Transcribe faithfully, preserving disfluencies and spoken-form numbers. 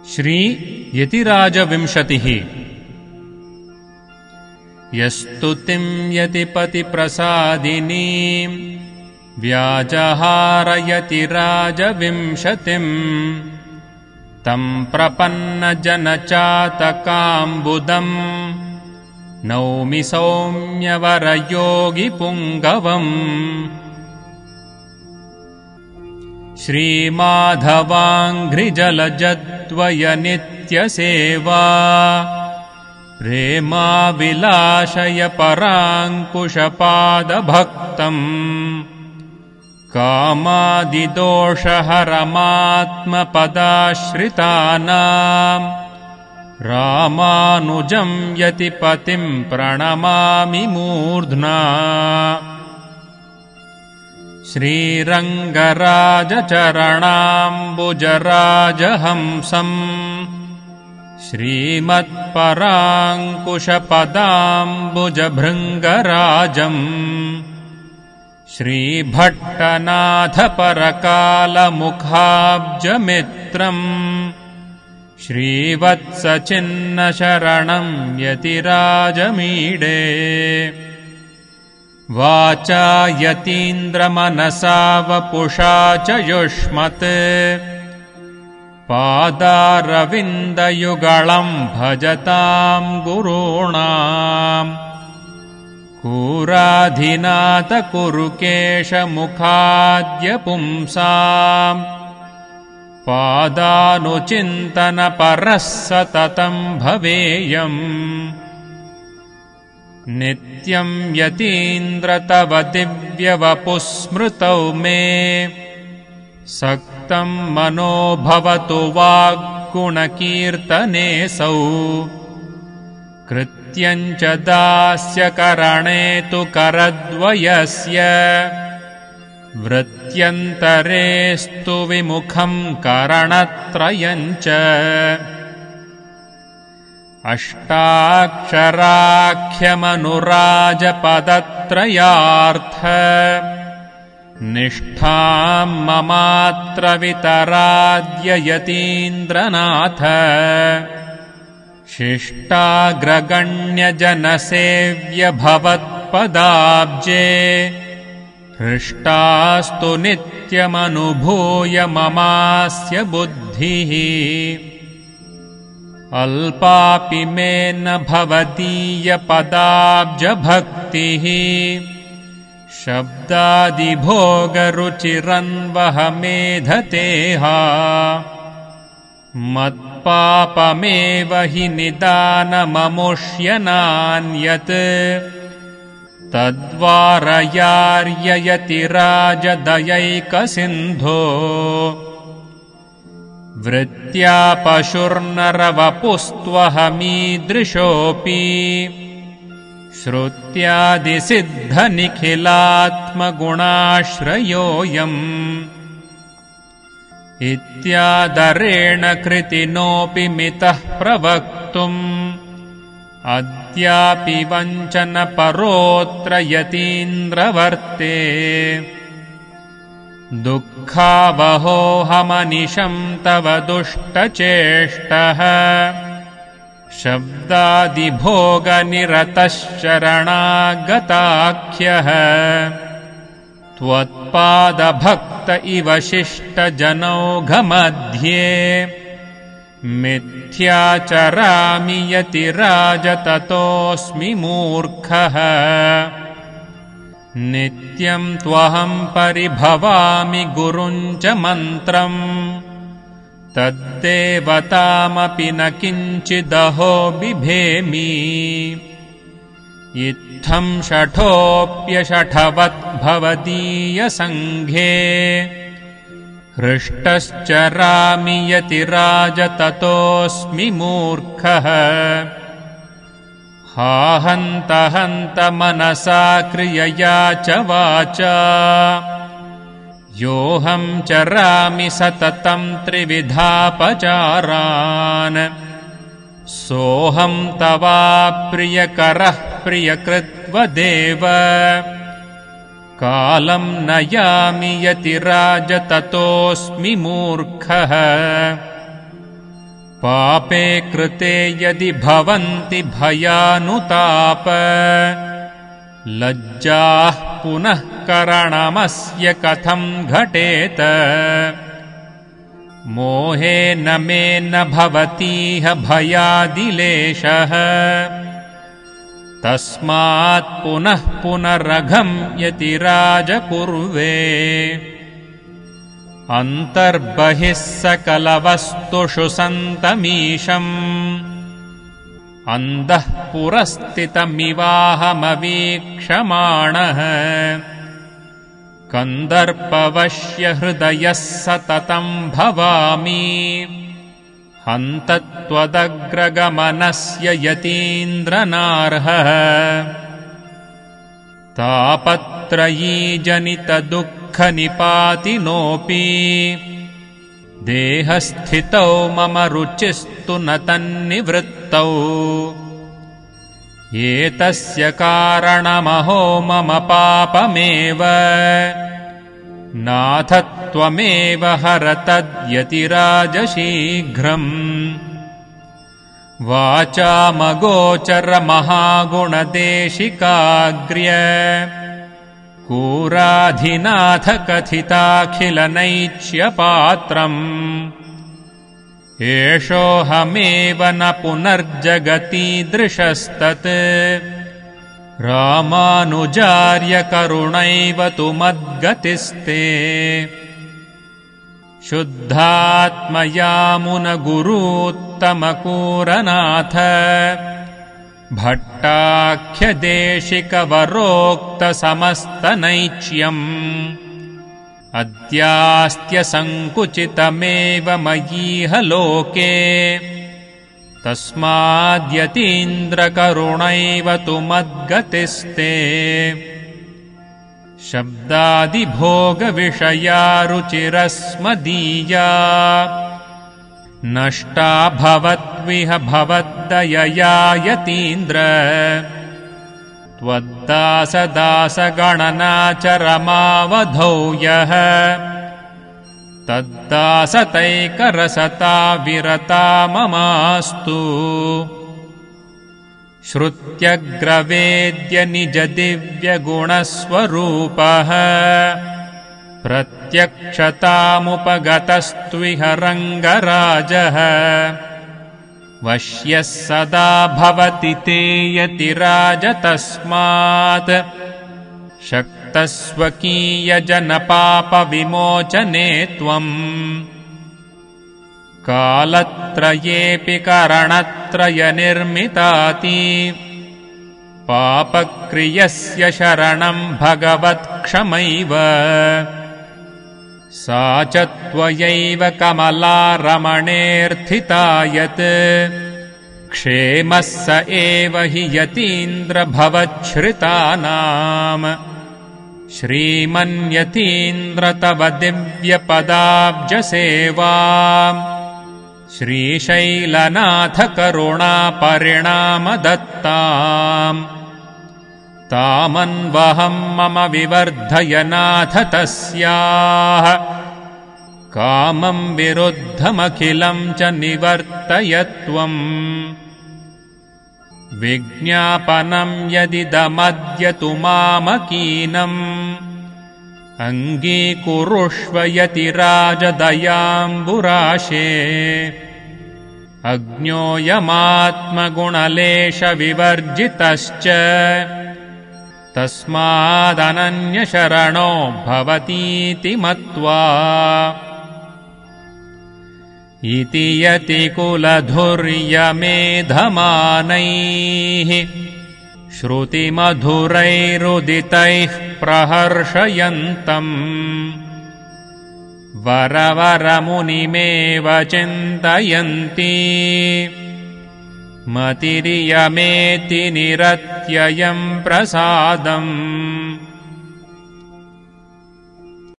श्री यतिराजविंशतिः। यस्तुतिं यतिपतिप्रसादिनीं व्याजहारयतिराजविंशतिम् तं प्रपन्नजनचातकाम्बुदम् नौमि सौम्यवरयोगिपुङ्गवम्। श्रीमाधवाङ्घ्रिजलजद्वयनित्यसेवा प्रेमाविलाशय पराङ्कुशपादभक्तम् कामादिदोषहरमात्मपदाश्रितानाम् रामानुजं यतिपतिं प्रणमामि मूर्ध्ना। श्रीरङ्गराजचरणाम्बुजराजहंसम् श्रीमत्पराङ्कुशपदाम्बुजभृङ्गराजम् श्रीभट्टनाथपरकालमुखाब्जमित्रम् श्रीवत्सचिन्नशरणं यतिराजमीडे। वाचा यतीन्द्रमनसा वपुषा च युष्मत् पादारविन्दयुगळं भजतां गुरूणाम्। कूराधिनाथ कुरुकेशमुखाद्य पुंसाम् पादानुचिन्तनपरः सततं भवेयम्। नित्यं यतीन्द्र तव दिव्यवपुस्मृतौ मे सक्तं मनो भवतु वाग्गुणकीर्तनेऽसौ। कृत्यं च दास्य करणे तु करद्वयस्य वृत्यन्तरेस्तु विमुखं करणत्रयं च। अष्टाक्षराख्यमनुराजपदत्रयार्थ निष्ठां ममात्र वितराद्य यतीन्द्रनाथ। शिष्टाग्रगण्यजनसेव्य भवत्पदाब्जे हृष्टास्तु नित्यमनुभूय ममास्य बुद्धिः। अल्पापि मे न भवदीयपदाब्जभक्तिः शब्दादिभोगरुचिरन्वहमेधतेहा। मत्पापमेव हि निदानममुष्यनान्यत् तद्वारयार्ययतिराजदयैकसिन्धो। वृत्त्या पशुर्नरवपुस्त्वहमीदृशोऽपि श्रुत्यादिसिद्धनिखिलात्मगुणाश्रयोऽयम्। इत्यादरेण कृतिनोऽपि मितः प्रवक्तुम् अद्यापि वञ्चनपरोऽत्र यतीन्द्रवर्ते। दुःखावहोऽहमनिशं तव दुष्टचेष्टः शब्दादिभोगनिरतः शरणागताख्यः। त्वत्पादभक्त इव शिष्टजनौघमध्ये मिथ्याचरामि यतिराज ततोऽस्मि मूर्खः। नित्यं त्वहं परिभवामि गुरुञ्च मन्त्रम् तद्देवतामपि न किञ्चिदहो बिभेमि। इत्थं शठोऽप्यशठवत् भवदीयसङ्घे हृष्टश्चरामि यतिराज ततोऽस्मि मूर्खः। हा हन्त हन्त मनसा क्रियया च वाचा योऽहं चरामि सततं त्रिविधापचारान्। सोऽहं तवाप्रियकरः प्रियकृत्वदेव कालं नयामि यतिराज ततोऽस्मि मूर्खः। पापे कृते यदि भवन्ति भयानुताप लज्जाः पुनः करणमस्य कथं घटेत मोहेन मे न भवतीह भयादिलेशः तस्मात् पुनः पुनरघं यतिराज कुर्वे अन्तर्बहिः सकलवस्तुषु सन्तमीशम् अन्धः पुरस्थितमिवाहमवीक्षमाणः कन्दर्पवश्य हृदयः सततं भवामि हन्तत्वदग्रगमनस्य यतीन्द्रनार्हः तापत्रयीजनितदुःखनिपातिनोऽपि देहस्थितौ मम रुचिस्तु न तन्निवृत्तौ एतस्य कारणमहो मम पापमेव नाथ त्वमेव हर तद्यतिराजशीघ्रम् वाचामगोचरमहागुणदेशिकाग्र्य कूराधिनाथ कथिताखिलनैच्यपात्रम् एषोऽहमेव न पुनर्जगतीदृशस्तत् रामानुजार्य करुणैव तु मद्गतिस्ते शुद्धात्मयामुनगुरूत्तमकूरनाथ भट्टाख्यदेशिकवरोक्तसमस्तनैच्यम् अद्यास्त्यसङ्कुचितमेव मयीह लोके तस्माद्यतीन्द्रकरुणैव तु मद्गतिस्ते शब्दादिभोगविषया रुचिरस्मदीया नष्टा भवद्विह भवद्दयया यतीन्द्र त्वद्दासदासगणनाचरमावधौ यः तद्दासतैकरसता विरता ममास्तु श्रुत्यग्रवेद्य निजदिव्यगुणस्वरूपः प्रत्यक्षतामुपगतस्त्विह रङ्गराजः वश्यः सदा भवति ते यतिराज तस्मात् शक्तस्वकीयजनपापविमोचने त्वम् कालत्रयेऽपि करणत्रयनिर्मिताति पापक्रियस्य शरणं भगवत्क्षमैव सा च त्वयैव कमला रमणेऽर्थिता यत् क्षेमः स एव हि यतीन्द्र भवच्छ्रितानाम् श्रीमन्यतीन्द्र तव दिव्यपदाब्जसेवा श्रीशैलनाथ करुणापरिणामदत्ताम् तामन्वहं मम विवर्धय नाथ तस्याः कामं विरुद्धमखिलं च निवर्तय त्वम् विज्ञापनं यदिदमद्य तु मामकीनम् अङ्गीकुरुष्व यतिराजदयाम्बुराशे अज्ञोऽयमात्मगुणलेशविवर्जितश्च तस्मादनन्यशरणो भवतीति मत्वा इति यतिकुलधुर्यमेधमानैः श्रुतिमधुरैरुदितैः प्रहर्षयन्तम् वरवरमुनिमेव चिन्तयन्ति मतिरियमेति निरत्ययम् प्रसादम्।